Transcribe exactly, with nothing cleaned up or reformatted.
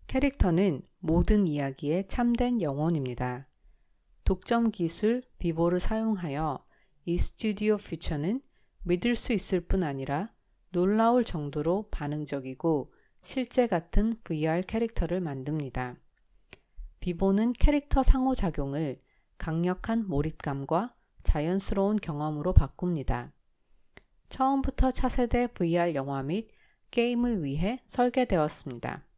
캐릭터는 모든 이야기의 참된 영혼입니다. 독점 기술 비보를 사용하여 이 스튜디오 퓨처는 믿을 수 있을 뿐 아니라 놀라울 정도로 반응적이고 실제 같은 브이알 캐릭터를 만듭니다. 비보는 캐릭터 상호작용을 강력한 몰입감과 자연스러운 경험으로 바꿉니다. 처음부터 차세대 브이알 영화 및 게임을 위해 설계되었습니다.